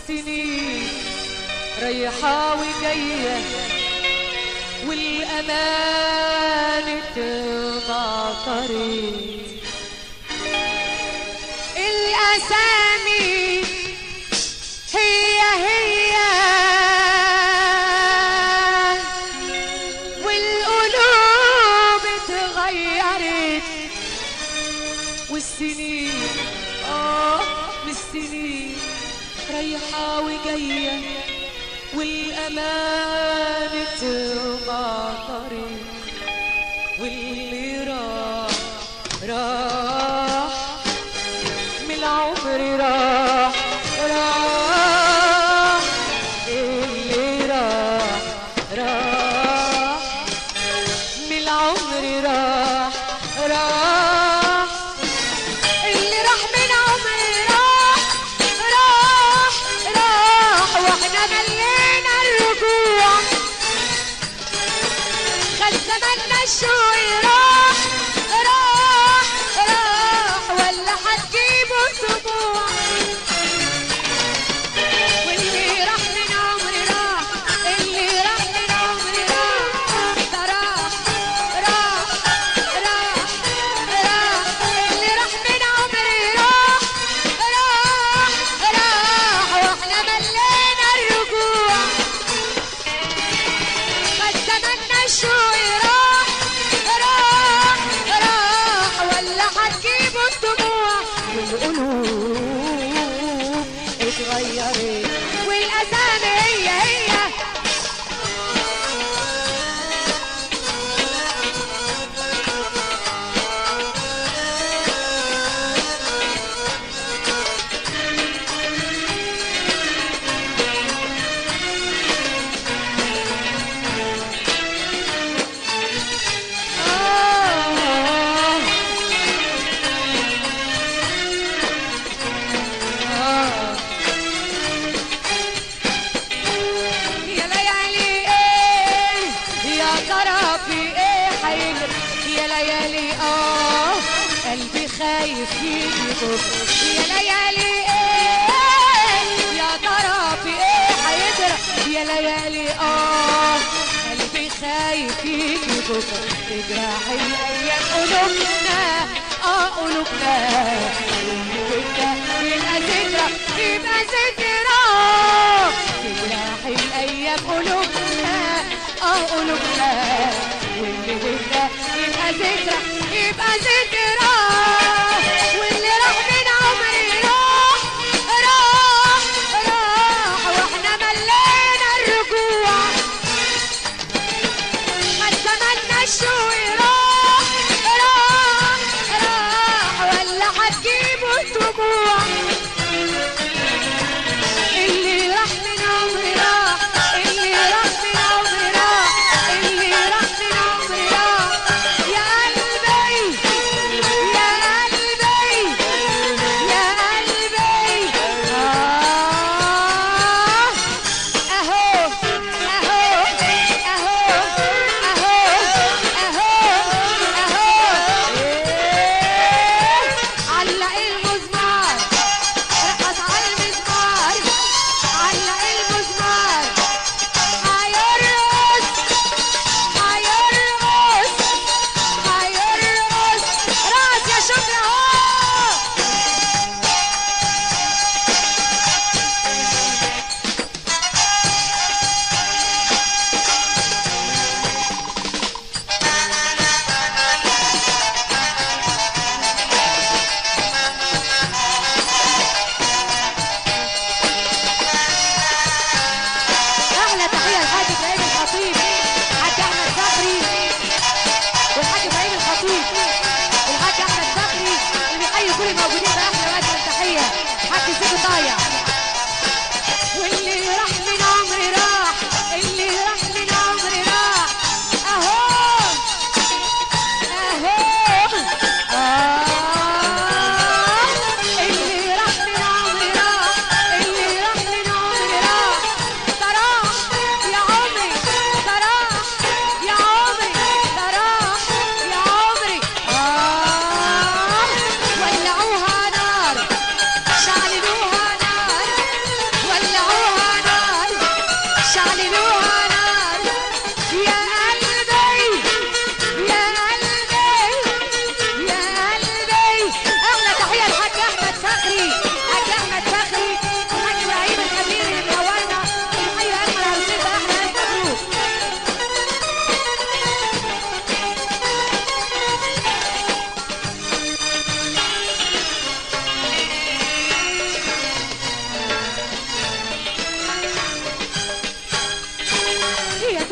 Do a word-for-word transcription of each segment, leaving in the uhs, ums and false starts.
والسنين رايحة وجاية والأمان تقطع طريق. الأسامي هي هي والقلوب اتغيرت والسنين اه بالسنين رايحة وجاية والأمان تقطع طريق. واللي راح راح من العمر راح راح اللي راح راح من العمر راح راح اللي راح من عمري راح راح راح واحنا ملينا الرجوع خد زماننا الشوي راح راح راح ولا هتجيبوا الدموع. واللي راح من عمري راح اللي راح من عمري راح ده راح راح راح راح اللي راح من عمري راح راح راح واحنا ملينا الرجوع خد زماننا الشوي راح راح راح ولا هتجيبوا الدموع. والقلوب اتغيرت والأسامي هي هي يا ليالي ايه يا ترى في ايه حيجري. يا ليالي اه قلبي خايف يجي بكره. يا ليالي ايه يا ترى في ايه حيجري. يا ليالي اه قلبي خايف يجي بكره. تجرح الايام قلوبنا اه قلوبنا وانت يبقى ذكرى يبقى ذكرى. تجرح الايام قلوبنا اه قلوبنا واللي بينا يبقى ذكرى يبقى ذكرى. واللي راح من عمري راح راح راح واحنا ملينا الرجوع خد زماننا الشوي راح راح راح ولا هتجيبوا الدموع. اللي راح من عمري راح اللي راح من عمري راح اللي راح من عمري راح. يا قلبي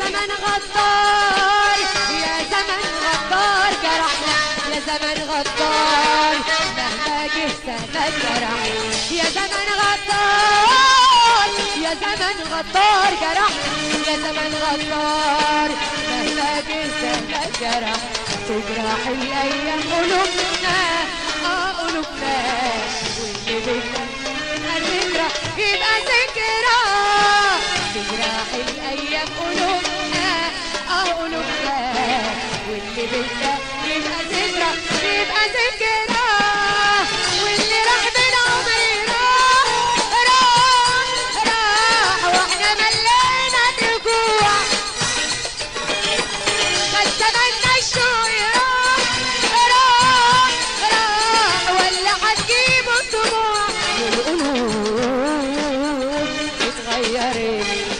زمن غدار يا زمن غدار جرحنا يا زمن غدار مهما جه سنك جرح يا زمن غدار يا زمن غدار جرحنا يا زمن غدار مهما جه سنك جرح تجرح الايام قلوبنا اه قلوبنا واللي بينا الذكرى يبقى ذكرى تجرح الايام قلوبنا اه قلوبنا واللي بينا يبقى ذكرى يبقى ذكرى واللي راح بالعمر راح راح راح واحنا ملينا رجوع فاتمنى الشوق راح راح راح ولا هتجيبوا الدموع والقلوب اتغيرت